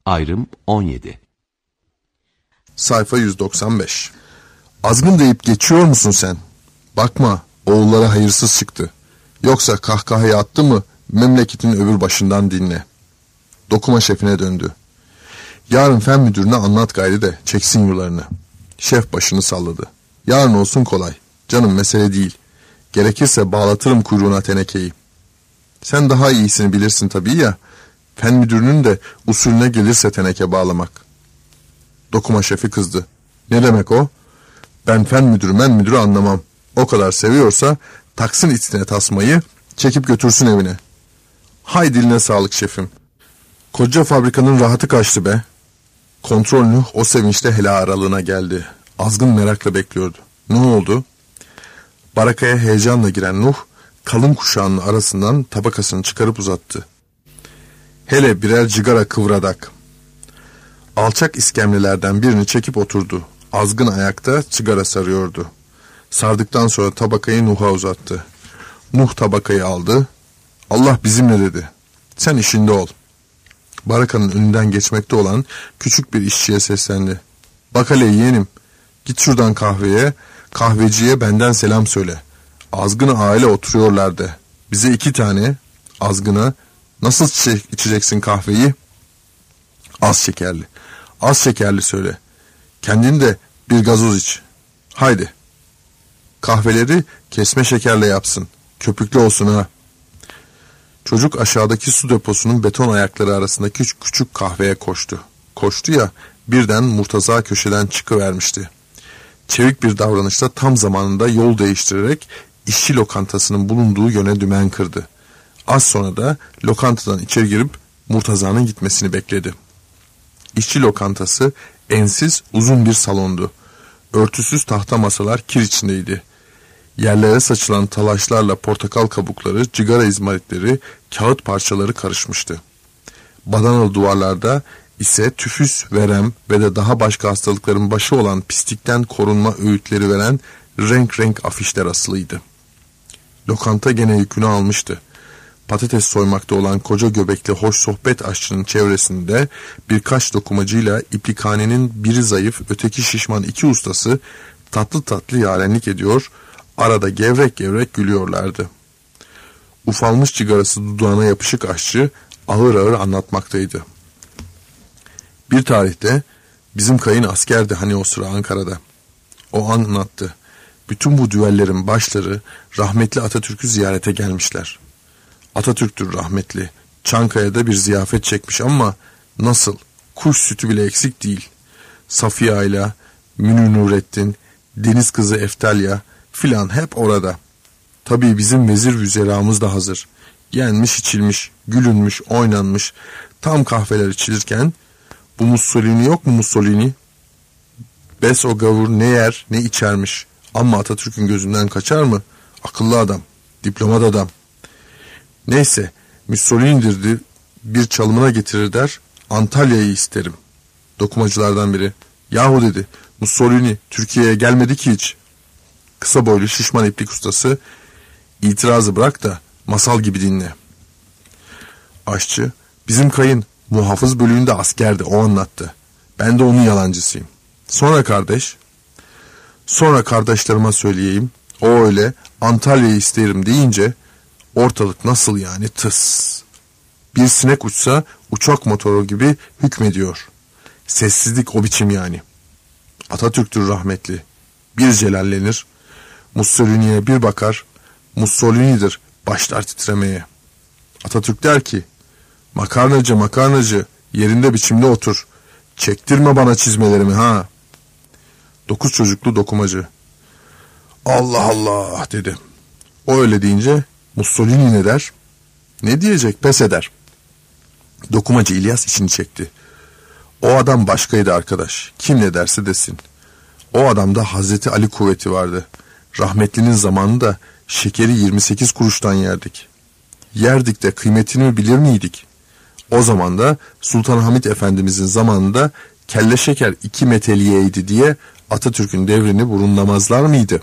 Ayrım 17. Sayfa 195. Azgın deyip geçiyor musun sen? Bakma, oğullara hayırsız çıktı. Yoksa kahkahayı attı mı memleketin öbür başından dinle. Dokuma şefine döndü. Yarın fen müdürüne anlat gayri de çeksin yularını. Şef başını salladı. Yarın olsun kolay. Canım mesele değil. Gerekirse bağlatırım kuyruğuna tenekeyi. Sen daha iyisini bilirsin tabii ya. Fen müdürünün de usulüne gelirse teneke bağlamak. Dokuma şefi kızdı. Ne demek o? Ben fen müdürü anlamam. O kadar seviyorsa taksın içine tasmayı, çekip götürsün evine. Hay diline sağlık şefim. Koca fabrikanın rahatı kaçtı be. Kontrol Nuh o sevinçte hela aralığına geldi. Azgın merakla bekliyordu. Ne oldu? Barakaya heyecanla giren Nuh, kalın kuşağının arasından tabakasını çıkarıp uzattı. Hele birer cigara kıvradak. Alçak iskemlelerden birini çekip oturdu. Azgın ayakta sigara sarıyordu. Sardıktan sonra tabakayı Nuh'a uzattı. Nuh tabakayı aldı. Allah bizimle dedi. Sen işinde ol. Barakanın önünden geçmekte olan küçük bir işçiye seslendi. Bak hele yeğenim, git şuradan kahveye, kahveciye benden selam söyle. Azgın'ı aile oturuyorlardı. Bize 2 tane, Azgın'a, nasıl içeceksin kahveyi? Az şekerli. Az şekerli söyle. Kendin de bir gazoz iç. Haydi. Kahveleri kesme şekerle yapsın. Köpüklü olsun ha. Çocuk aşağıdaki su deposunun beton ayakları arasındaki küçük kahveye koştu. Koştu ya, birden Murtaza köşeden çıkıvermişti. Çevik bir davranışla tam zamanında yol değiştirerek işçi lokantasının bulunduğu yöne dümen kırdı. Az sonra da lokantadan içeri girip Murtaza'nın gitmesini bekledi. İşçi lokantası ensiz uzun bir salondu. Örtüsüz tahta masalar kir içindeydi. Yerlere saçılan talaşlarla portakal kabukları, cigara izmaritleri, kağıt parçaları karışmıştı. Badanalı duvarlarda ise tüfüs, verem ve de daha başka hastalıkların başı olan pislikten korunma öğütleri veren renk renk afişler asılıydı. Lokanta gene yükünü almıştı. Patates soymakta olan koca göbekli hoş sohbet aşçının çevresinde birkaç dokumacıyla iplikhanenin biri zayıf, öteki şişman 2 ustası tatlı tatlı yarenlik ediyor, arada gevrek gevrek gülüyorlardı. Ufalmış cigarası dudağına yapışık aşçı ağır ağır anlatmaktaydı. Bir tarihte bizim kayın askerdi hani o sıra Ankara'da. O anlattı. Bütün bu düellerin başları rahmetli Atatürk'ü ziyarete gelmişler. Atatürk'tür rahmetli. Çankaya'da bir ziyafet çekmiş ama nasıl? Kuş sütü bile eksik değil. Safiye ile Münir Nurettin, Deniz kızı Eftalya filan hep orada. Tabii bizim vezir vüzeramız da hazır. Yenmiş içilmiş, gülünmüş, oynanmış. Tam kahveler içilirken bu Mussolini yok mu Mussolini? Bes o gavur ne yer ne içermiş. Ama Atatürk'ün gözünden kaçar mı? Akıllı adam, diplomat adam. Neyse, Mussolini'dir bir çalımına getirir der, Antalya'yı isterim. Dokumacılardan biri, yahu dedi, Mussolini Türkiye'ye gelmedi ki hiç. Kısa boylu şişman iplik ustası, itirazı bırak da masal gibi dinle. Aşçı, bizim kayın muhafız bölüğünde askerdi, o anlattı. Ben de onun yalancısıyım. Sonra kardeş? Sonra kardeşlerime söyleyeyim, o öyle Antalya'yı isterim deyince, ortalık nasıl yani tıs. Bir sinek uçsa uçak motoru gibi hükmediyor. Sessizlik o biçim yani. Atatürk'tür rahmetli. Bir celallenir. Mussolini'ye bir bakar. Mussolini'dir başlar titremeye. Atatürk der ki, makarnacı yerinde biçimde otur. Çektirme bana çizmelerimi ha. 9 çocuklu dokumacı. Allah Allah dedi. O öyle deyince Mussolini ne der? Ne diyecek? Pes eder. Dokumacı İlyas içini çekti. O adam başkaydı arkadaş. Kim ne derse desin. O adamda Hazreti Ali kuvveti vardı. Rahmetlinin zamanında şekeri 28 kuruştan yerdik. Yerdik de kıymetini bilir miydik? O zaman da Sultanahmet Efendimizin zamanında kelle şeker 2 meteliyeydi diye Atatürk'ün devrini burunlamazlar mıydı?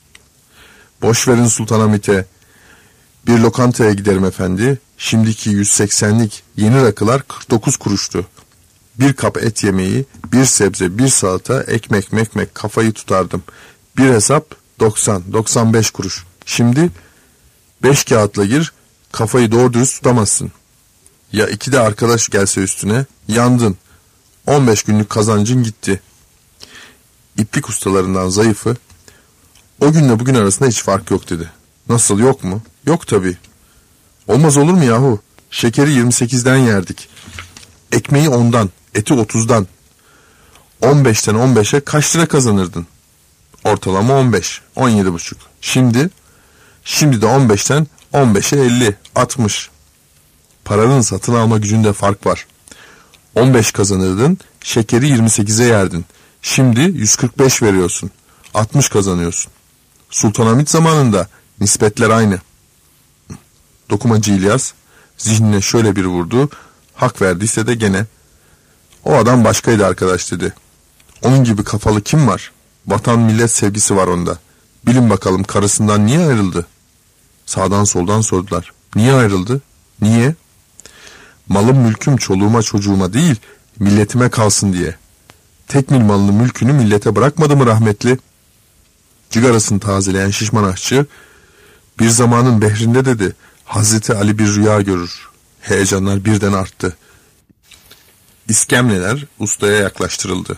Boş verin Sultanahmet'e. Bir lokantaya giderim efendi. Şimdiki 180'lik yeni rakılar 49 kuruştu. Bir kap et yemeği, bir sebze, bir salata, ekmek mekmek kafayı tutardım. Bir hesap 90-95 kuruş. Şimdi 5 kağıtla gir, kafayı doğru dürüst tutamazsın. Ya 2 de arkadaş gelse üstüne, yandın. 15 günlük kazancın gitti. İplik ustalarından zayıfı, o günle bugün arasında hiç fark yok dedi. Nasıl, yok mu? Yok tabii. Olmaz olur mu yahu? Şekeri 28'den yerdik. Ekmeği 10'dan, eti 30'dan. 15'ten 15'e kaç lira kazanırdın? Ortalama 15, 17,5. Şimdi de 15'ten 15'e 50, 60. Paranın satın alma gücünde fark var. 15 kazanırdın, şekeri 28'e yerdin. Şimdi 145 veriyorsun, 60 kazanıyorsun. Sultanahmet zamanında nispetler aynı. Dokumacı İlyas zihnine şöyle bir vurdu, hak verdiyse de gene. O adam başkaydı arkadaş dedi. Onun gibi kafalı kim var? Vatan millet sevgisi var onda. Bilin bakalım karısından niye ayrıldı? Sağdan soldan sordular. Niye ayrıldı? Niye? Malım mülküm çoluğuma çocuğuma değil, milletime kalsın diye. Tekmil malını mülkünü millete bırakmadı mı rahmetli? Cigarasını tazeleyen şişman aşçı, bir zamanın behrinde dedi, Hazreti Ali bir rüya görür. Heyecanlar birden arttı. İskemleler ustaya yaklaştırıldı.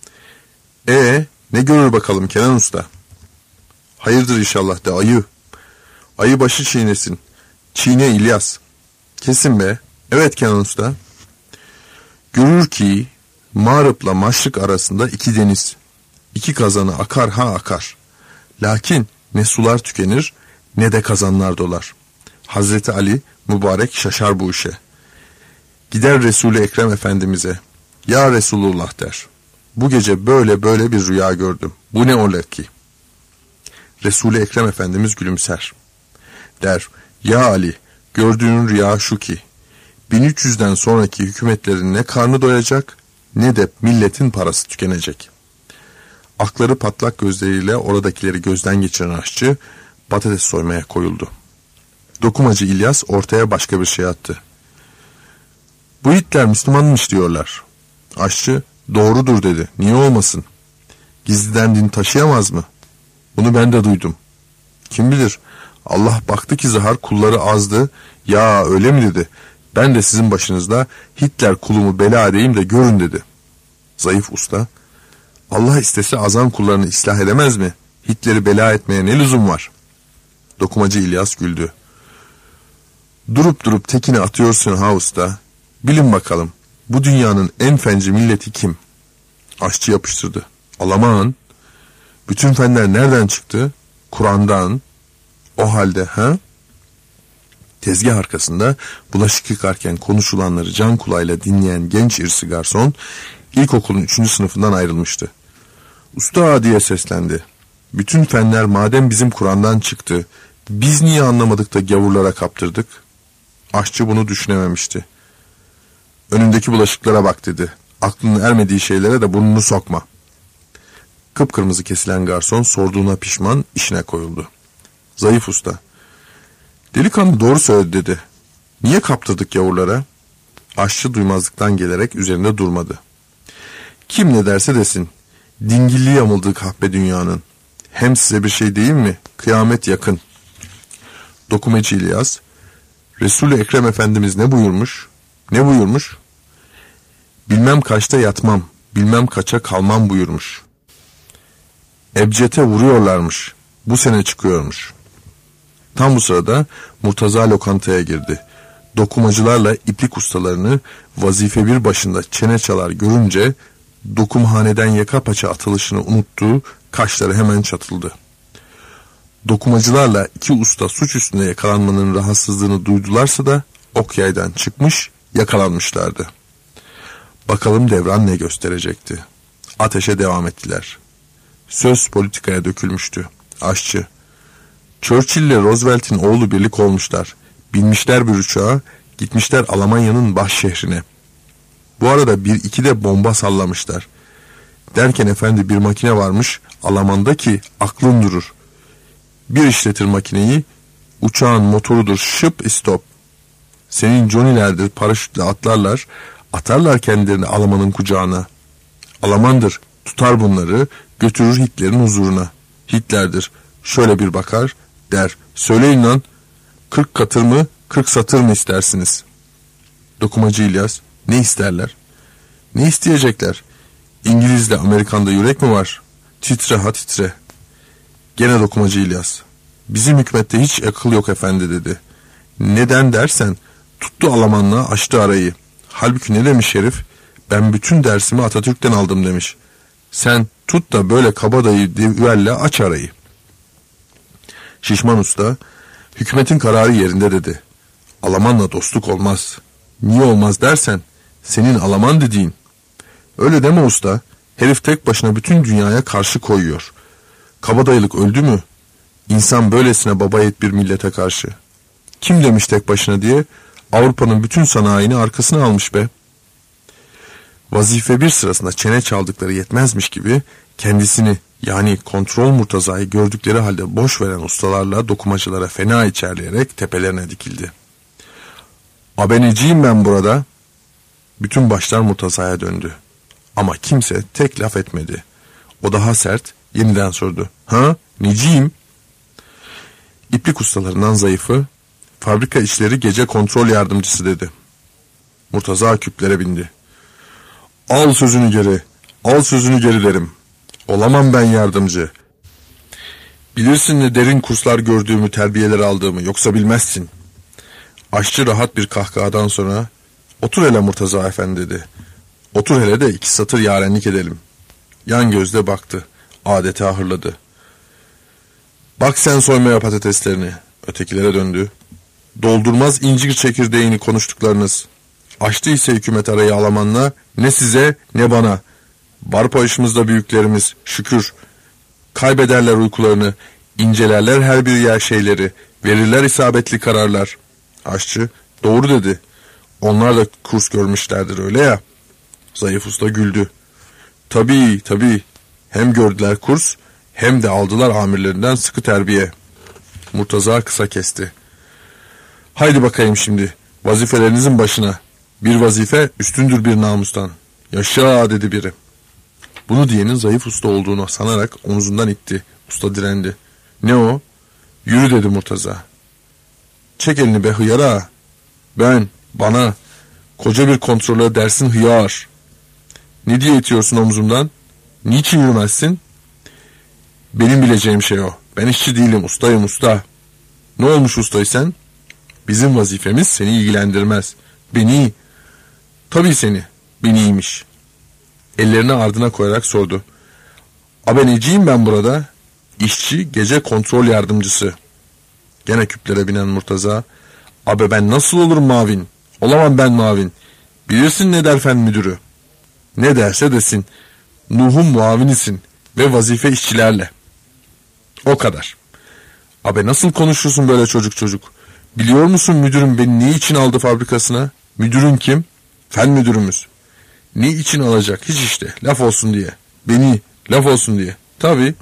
Ne görür bakalım Kenan Usta? Hayırdır inşallah de ayı. Ayı başı çiğnesin. Çiğne İlyas. Kesin be. Evet Kenan Usta. Görür ki Mağrıp'la Maşrık arasında 2 deniz. 2 kazanı akar ha akar. Lakin ne sular tükenir ne de kazanlar dolar. Hazreti Ali mübarek şaşar bu işe. Gider Resul-i Ekrem Efendimiz'e. Ya Resulullah der. Bu gece böyle bir rüya gördüm. Bu ne ola ki? Resul-i Ekrem Efendimiz gülümser. Der, ya Ali, gördüğün rüya şu ki, 1300'den sonraki hükümetlerin ne karnı doyacak, ne de milletin parası tükenecek. Akları patlak gözleriyle oradakileri gözden geçiren aşçı, patates soymaya koyuldu. Dokumacı İlyas ortaya başka bir şey attı. Bu Hitler Müslümanmış diyorlar. Aşçı, doğrudur dedi. Niye olmasın? Gizliden din taşıyamaz mı? Bunu ben de duydum. Kim bilir? Allah baktı ki zahar kulları azdı. Ya öyle mi dedi? Ben de sizin başınızda Hitler kulumu bela edeyim de görün dedi. Zayıf usta, Allah istese azan kullarını ıslah edemez mi? Hitler'i bela etmeye ne lüzum var? Dokumacı İlyas güldü. Durup tekini atıyorsun ha usta. Bilin bakalım, bu dünyanın en fenci milleti kim? Aşçı yapıştırdı. Alaman. Bütün fenler nereden çıktı? Kur'an'dan. O halde ha? Tezgah arkasında bulaşık yıkarken konuşulanları can kulağıyla dinleyen genç irsi garson ilkokulun 3. sınıfından ayrılmıştı. Usta diye seslendi. Bütün fenler madem bizim Kur'an'dan çıktı, biz niye anlamadık da gavurlara kaptırdık? Aşçı bunu düşünememişti. Önündeki bulaşıklara bak dedi. Aklının ermediği şeylere de burnunu sokma. Kıpkırmızı kesilen garson sorduğuna pişman işine koyuldu. Zayıf usta. Delikanlı doğru söyledi dedi. Niye kaptırdık gavurlara? Aşçı duymazlıktan gelerek üzerinde durmadı. Kim ne derse desin. Dingilli yamıldığı kahpe dünyanın. Hem size bir şey değil mi? Kıyamet yakın. Dokumacı İlyas, Resul-i Ekrem Efendimiz ne buyurmuş? Ne buyurmuş? Bilmem kaçta yatmam, bilmem kaça kalmam buyurmuş. Ebced'e vuruyorlarmış. Bu sene çıkıyormuş. Tam bu sırada Murtaza lokantaya girdi. Dokumacılarla iplik ustalarını vazife bir başında çene çalar görünce dokumhaneden yaka paça atılışını unuttuğu kaşları hemen çatıldı. Dokumacılarla 2 usta suç üstünde yakalanmanın rahatsızlığını duydularsa da ok yaydan çıkmış yakalanmışlardı. Bakalım devran ne gösterecekti. Ateşe devam ettiler. Söz politikaya dökülmüştü. Aşçı, Churchill ile Roosevelt'in oğlu birlik olmuşlar. Binmişler bir uçağa, gitmişler Almanya'nın baş şehrine. Bu arada 1-2 de bomba sallamışlar. Derken efendi bir makine varmış Alman'da ki aklın durur. Bir işletir makineyi, uçağın motorudur şıp istop. Senin Johnny'lerdir paraşütle atlarlar, Atarlar kendilerini Alaman'ın kucağına. Alamandır, tutar bunları, götürür Hitler'in huzuruna. Hitler'dir, şöyle bir bakar, der, söyleyin lan, 40 katır mı, 40 satır mı istersiniz? Dokumacı İlyas, ne isterler? Ne isteyecekler? İngiliz'de, Amerikan'da yürek mi var? Titre ha titre. Gene dokumacı İlyas, bizim hükümette hiç akıl yok efendi dedi. Neden dersen, tuttu Almanla açtı arayı. Halbuki ne demiş herif? Ben bütün dersimi Atatürk'ten aldım demiş. Sen tut da böyle kabadayı düvelle aç arayı. Şişman usta, hükümetin kararı yerinde dedi. Almanla dostluk olmaz. Niye olmaz dersen, senin Alman dediğin. Öyle deme usta, herif tek başına bütün dünyaya karşı koyuyor. Kabadayılık öldü mü? İnsan böylesine babayet bir millete karşı. Kim demiş tek başına diye, Avrupa'nın bütün sanayini arkasına almış be. Vazife bir sırasında çene çaldıkları yetmezmiş gibi kendisini yani kontrol Murtaza'yı gördükleri halde boş veren ustalarla dokumacılara fena içerleyerek tepelerine dikildi. Abeneciyim ben burada. Bütün başlar Murtaza'ya döndü. Ama kimse tek laf etmedi. O daha sert yeniden sordu. Ha, neciyim? İplik ustalarından zayıfı, fabrika işleri gece kontrol yardımcısı dedi. Murtaza küplere bindi. Al sözünü geri, al sözünü geri derim. Olamam ben yardımcı. Bilirsin ne derin kurslar gördüğümü, terbiyeler aldığımı, yoksa bilmezsin. Aşçı rahat bir kahkahadan sonra, otur hele Murtaza efendi dedi. Otur hele de 2 satır yarenlik edelim. Yan gözle baktı, adeta hırladı. Bak sen soymaya patateslerini. Ötekilere döndü. Doldurmaz incir çekirdeğini konuştuklarınız. Açtı ise hükümet arayı Almanla, ne size ne bana. Var payışımızda büyüklerimiz, şükür. Kaybederler uykularını, incelerler her bir yer şeyleri, verirler isabetli kararlar. Aşçı, doğru dedi. Onlar da kurs görmüşlerdir öyle ya. Zayıf usta güldü. Tabii. Hem gördüler kurs, hem de aldılar amirlerinden sıkı terbiye. Murtaza kısa kesti. Haydi bakayım şimdi, vazifelerinizin başına. Bir vazife üstündür bir namustan. Yaşa dedi biri. Bunu diyenin zayıf usta olduğunu sanarak omzundan itti. Usta direndi. Ne o? Yürü dedi Murtaza. Çek elini be hıyara. Bana, koca bir kontrolör dersin hıyar. Ne diye itiyorsun omzumdan? Niçin yürümezsin? Benim bileceğim şey o. Ben işçi değilim, ustayım usta. Ne olmuş ustaysan? Bizim vazifemiz seni ilgilendirmez. Beni. Tabii seni. Beniymiş. Ellerini ardına koyarak sordu. Abeneciyim ben burada. İşçi gece kontrol yardımcısı. Gene küplere binen Murtaza. Abi ben nasıl olurum mavin? Olamam ben mavin. Bilirsin ne der fen müdürü. Ne derse desin. Nuh'un muavinisin ve vazife işçilerle. O kadar. Abi nasıl konuşuyorsun böyle çocuk? Biliyor musun müdürüm beni ne için aldı fabrikasına? Müdürün kim? Fen müdürümüz. Ne için alacak? Hiç işte. Laf olsun diye. Beni laf olsun diye. Tabii.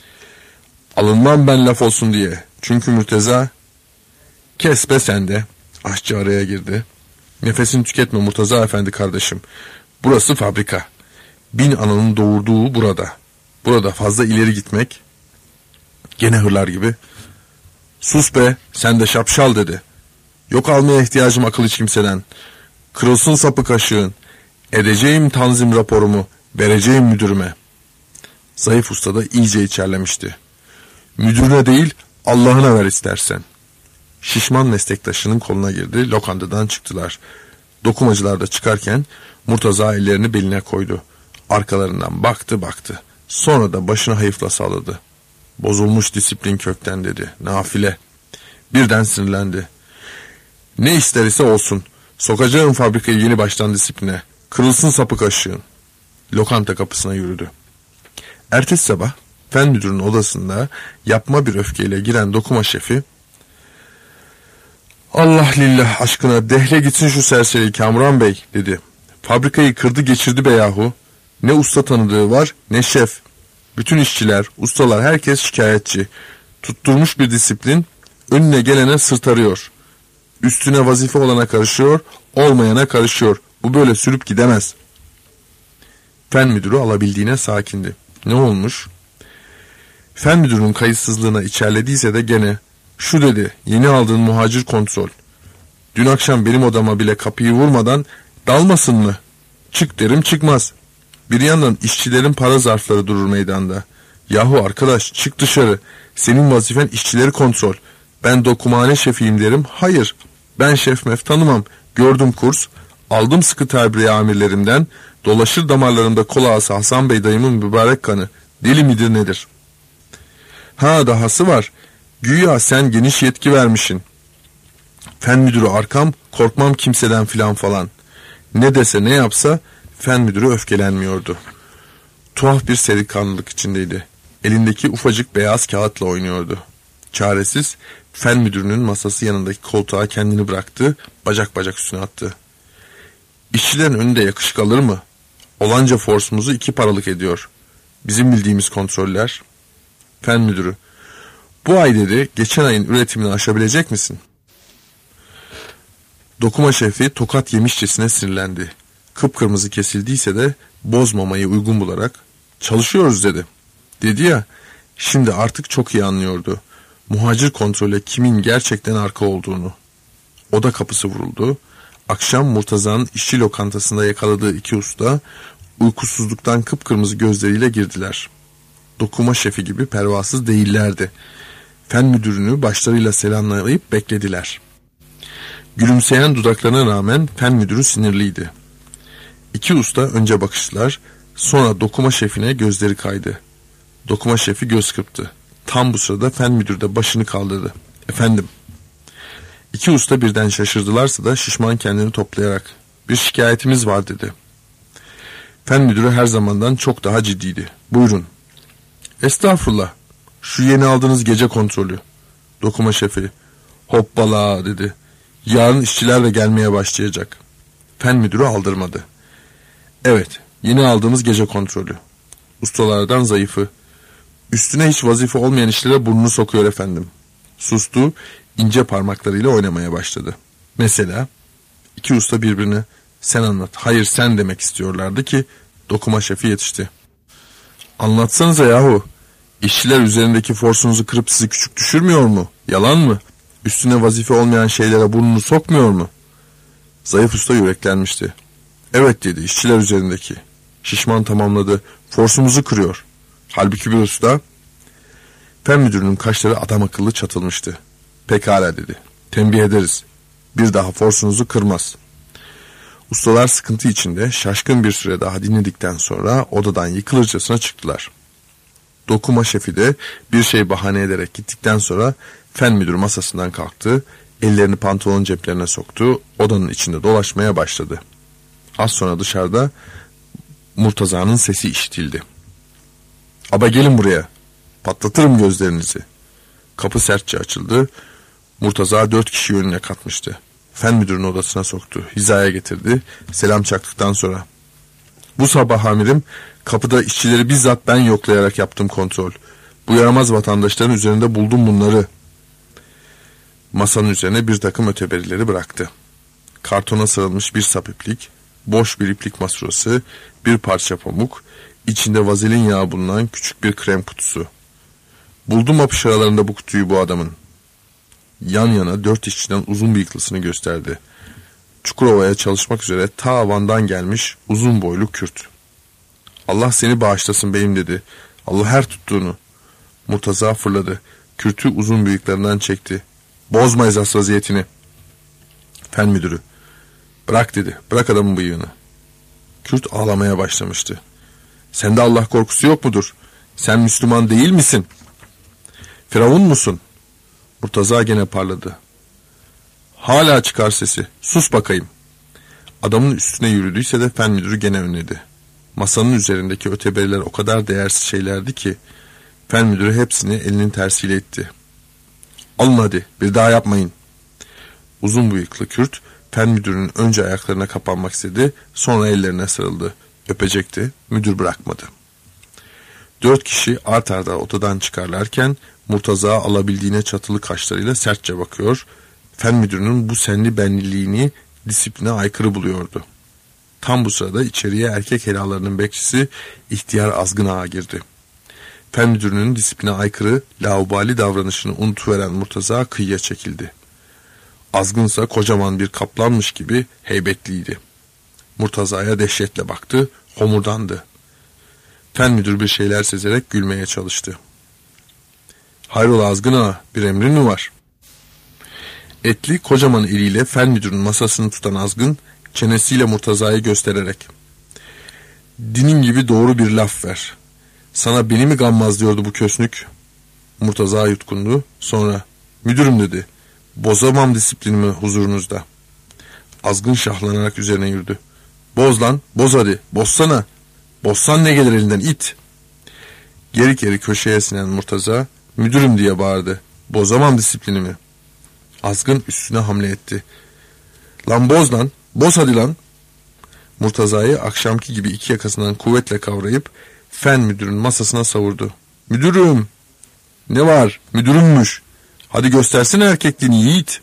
Alınmam ben laf olsun diye. Çünkü Murtaza. Kes be sen de. Aşçı araya girdi. Nefesini tüketme Murtaza efendi kardeşim. Burası fabrika. 1000 ananın doğurduğu burada. Burada fazla ileri gitmek. Gene hırlar gibi. Sus be sen de şapşal dedi. Yok almaya ihtiyacım akıl hiç kimseden. Kırılsın sapı kaşığın. Edeceğim tanzim raporumu. Vereceğim müdürüme. Zayıf usta da iyice içerlemişti. Müdürüne değil Allah'ına ver istersen. Şişman meslektaşının koluna girdi. Lokantadan çıktılar. Dokumacılar da çıkarken Murtaza ellerini beline koydu. Arkalarından baktı. Sonra da başını hayıfla salladı. Bozulmuş disiplin kökten dedi. Nafile. Birden sinirlendi. Ne ister ise olsun. Sokacağım fabrikayı yeni baştan disipline. Kırılsın sapı kaşığın. Lokanta kapısına yürüdü. Ertesi sabah fen müdürünün odasında yapma bir öfkeyle giren dokuma şefi, Allah lillah aşkına dehle gitsin şu serseri Kamuran Bey dedi. Fabrikayı kırdı geçirdi be yahu. Ne usta tanıdığı var ne şef. Bütün işçiler, ustalar herkes şikayetçi. Tutturmuş bir disiplin önüne gelene sırt arıyor. Üstüne vazife olana karışıyor, olmayana karışıyor. Bu böyle sürüp gidemez. Fen müdürü alabildiğine sakindi. Ne olmuş? Fen müdürünün kayıtsızlığına içerlediyse de gene şu dedi, yeni aldığın muhacir kontrol. Dün akşam benim odama bile kapıyı vurmadan dalmasın mı? Çık derim çıkmaz. Bir yandan işçilerin para zarfları durur meydanda. Yahu arkadaş çık dışarı. Senin vazifen işçileri kontrol. Ben dokumhane şefiyim derim. Hayır. Ben şef mef tanımam. Gördüm kurs. Aldım sıkı terbiye amirlerimden. Dolaşır damarlarımda kol ağası Hasan Bey dayımın mübarek kanı. Deli midir nedir? Ha dahası var. Güya sen geniş yetki vermişsin. Fen müdürü arkam, korkmam kimseden filan falan. Ne dese ne yapsa fen müdürü öfkelenmiyordu. Tuhaf bir serikanlılık içindeydi. Elindeki ufacık beyaz kağıtla oynuyordu. Çaresiz fen müdürünün masası yanındaki koltuğa kendini bıraktı, bacak bacak üstüne attı. İşçilerin önünde yakışık alır mı? Olanca forsumuzu 2 paralık ediyor. Bizim bildiğimiz kontroller. Fen müdürü, bu ay dedi geçen ayın üretimini aşabilecek misin? Dokuma şefi tokat yemişçesine sinirlendi. Kıpkırmızı kesildiyse de bozmamayı uygun bularak çalışıyoruz dedi. Dedi ya, şimdi artık çok iyi anlıyordu. Muhacir kontrole kimin gerçekten arka olduğunu. Oda kapısı vuruldu. Akşam Murtaza'nın işçi lokantasında yakaladığı 2 usta uykusuzluktan kıpkırmızı gözleriyle girdiler. Dokuma şefi gibi pervasız değillerdi. Fen müdürünü başlarıyla selamlayıp beklediler. Gülümseyen dudaklarına rağmen fen müdürü sinirliydi. 2 usta önce bakıştılar, sonra dokuma şefine gözleri kaydı. Dokuma şefi göz kırptı. Tam bu sırada fen müdürü de başını kaldırdı. Efendim. 2 usta birden şaşırdılarsa da şişman kendini toplayarak bir şikayetimiz var dedi. Fen müdürü her zamandan çok daha ciddiydi. Buyurun. Estağfurullah. Şu yeni aldığınız gece kontrolü. Dokuma şefi. Hoppala dedi. Yarın işçiler de gelmeye başlayacak. Fen müdürü aldırmadı. Evet, yeni aldığımız gece kontrolü. Ustalardan zayıfı. Üstüne hiç vazife olmayan işlere burnunu sokuyor efendim. Sustu, ince parmaklarıyla oynamaya başladı. Mesela 2 usta birbirine sen anlat, hayır sen demek istiyorlardı ki dokuma şefi yetişti. Anlatsanıza yahu. İşçiler üzerindeki forsunuzu kırıp sizi küçük düşürmüyor mu? Yalan mı? Üstüne vazife olmayan şeylere burnunu sokmuyor mu? Zayıf usta yüreklenmişti. Evet dedi, işçiler üzerindeki. Şişman tamamladı. Forsumuzu kırıyor. Halbuki bir usta. Fen müdürünün kaşları adam akıllı çatılmıştı. Pekala dedi. Tembih ederiz. Bir daha forsunuzu kırmaz. Ustalar sıkıntı içinde şaşkın bir süre daha dinledikten sonra odadan yıkılırcasına çıktılar. Dokuma şefi de bir şey bahane ederek gittikten sonra fen müdürü masasından kalktı, ellerini pantolon ceplerine soktu, odanın içinde dolaşmaya başladı. Az sonra dışarıda Murtaza'nın sesi işitildi. Aba gelin buraya, patlatırım gözlerinizi. Kapı sertçe açıldı, Murtaza 4 kişi önüne katmıştı. Fen müdürünün odasına soktu, hizaya getirdi, selam çaktıktan sonra. Bu sabah amirim, kapıda işçileri bizzat ben yoklayarak yaptım kontrol. Bu yaramaz vatandaşların üzerinde buldum bunları. Masanın üzerine bir takım öteberileri bıraktı. Kartona sarılmış bir sap iplik, boş bir iplik masurası, bir parça pamuk, içinde vazelin yağı bulunan küçük bir krem kutusu. Buldum apış aralarında bu kutuyu bu adamın. Yan yana 4 işçiden uzun bıyıklısını gösterdi. Çukurova'ya çalışmak üzere ta Van'dan gelmiş uzun boylu Kürt. Allah seni bağışlasın beyim dedi. Allah her tuttuğunu. Murtaza fırladı. Kürt'ü uzun bıyıklarından çekti. Bozma esas vaziyetini. Fen müdürü. Bırak dedi. Bırak adamın bıyığını. Kürt ağlamaya başlamıştı. Sende Allah korkusu yok mudur? Sen Müslüman değil misin? Firavun musun? Murtaza gene parladı. Hala çıkar sesi. Sus bakayım. Adamın üstüne yürüdüyse de fen müdürü gene önledi. Masanın üzerindeki öteberiler o kadar değersiz şeylerdi ki fen müdürü hepsini elinin tersiyle itti. Alın hadi, bir daha yapmayın. Uzun bıyıklı Kürt fen müdürünün önce ayaklarına kapanmak istedi, sonra ellerine sarıldı. Öpecekti, müdür bırakmadı. 4 kişi art arda odadan çıkarlarken Murtaza alabildiğine çatılı kaşlarıyla sertçe bakıyor, fen müdürünün bu senli benliliğini disipline aykırı buluyordu. Tam bu sırada içeriye erkek helalarının bekçisi ihtiyar Azgın Ağa girdi. Fen müdürünün disipline aykırı, laubali davranışını unutuveren Murtaza kıyıya çekildi. Azgınsa kocaman bir kaplanmış gibi heybetliydi. Murtaza'ya dehşetle baktı, homurdandı. Fen müdür bir şeyler sezerek gülmeye çalıştı. "Hayrola Azgın Ağa, bir emrin mi var?" Etli kocaman eliyle fen müdürün masasını tutan Azgın, çenesiyle Murtaza'yı göstererek "Dinin gibi doğru bir laf ver. Sana beni mi gammazlıyordu bu kösnük?" Murtaza yutkundu. Sonra "Müdürüm" dedi. "Bozamam disiplinimi huzurunuzda." Azgın şahlanarak üzerine yürüdü. "Boz lan, boz hadi, bozsana. Bozsan ne gelir elinden it." Geri geri köşeye sinen Murtaza "Müdürüm" diye bağırdı. "Bozamam disiplinimi." Azgın üstüne hamle etti. "Lan boz lan, boz hadi lan." Murtaza'yı akşamki gibi iki yakasından kuvvetle kavrayıp fen müdürün masasına savurdu. "Müdürüm." "Ne var? Müdürümmüş. Hadi göstersene erkekliğini yiğit."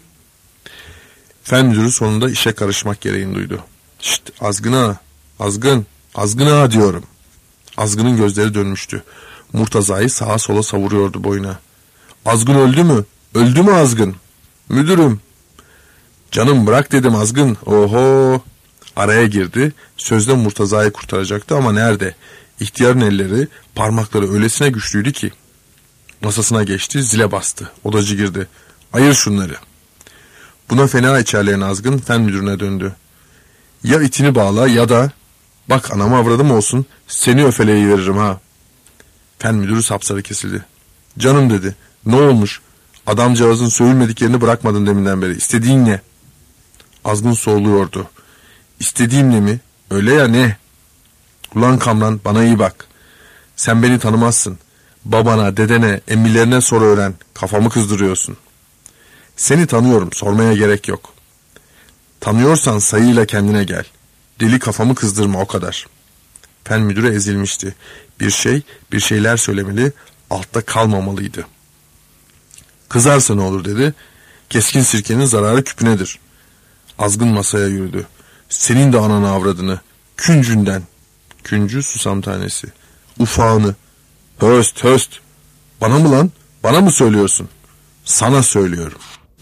Fen müdürü sonunda işe karışmak gereğini duydu. "Şşt Azgın Ağa, Azgın, Azgın Ağa diyorum." Azgın'ın gözleri dönmüştü. Murtaza'yı sağa sola savuruyordu boyuna. "Azgın öldü mü? Öldü mü Azgın?" "Müdürüm." "Canım bırak dedim Azgın." "Oho." Araya girdi. Sözde Murtaza'yı kurtaracaktı ama nerede? İhtiyarın elleri, parmakları öylesine güçlüydü ki. Masasına geçti, zile bastı. Odacı girdi. "Ayır şunları." Buna fena içerleyen Azgın fen müdürüne döndü. "Ya itini bağla ya da bak anamı avradım olsun seni öfeleyi veririm ha." Fen müdürü sapsarı kesildi. "Canım" dedi. "Ne olmuş? Adamcağızın söylmediklerini bırakmadın deminden beri. İstediğin ne?" Azgın soruluyordu. "İstediğim ne mi? Öyle ya ne?" "Ulan Kamran bana iyi bak. Sen beni tanımazsın. Babana, dedene, emmilerine sor öğren. Kafamı kızdırıyorsun." "Seni tanıyorum, sormaya gerek yok." "Tanıyorsan sayıyla kendine gel. Deli kafamı kızdırma o kadar." Fen müdürü ezilmişti. Bir şeyler söylemeli, altta kalmamalıydı. "Kızarsa ne olur?" dedi. "Keskin sirkenin zararı küpünedir." Azgın masaya yürüdü. "Senin de ananı avradını, küncünden." Küncü susam tanesi. "Ufağını." "Höst höst." "Bana mı lan? Bana mı söylüyorsun?" "Sana söylüyorum."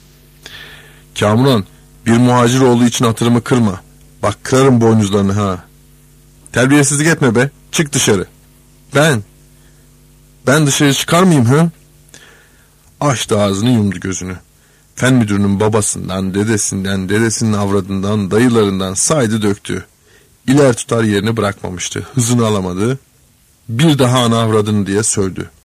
"Kamuran, bir muhacir olduğu için hatırımı kırma. Bak kırarım boynuzlarını ha." "Terbiyesizlik etme be. Çık dışarı." Ben dışarı çıkar mıyım ha?" Açtı ağzını, yumdu gözünü. Fen müdürünün babasından, dedesinden, dedesinin avradından, dayılarından saydı döktü. İler tutar yerini bırakmamıştı. Hızını alamadı. Bir daha ana avradını diye sövdü.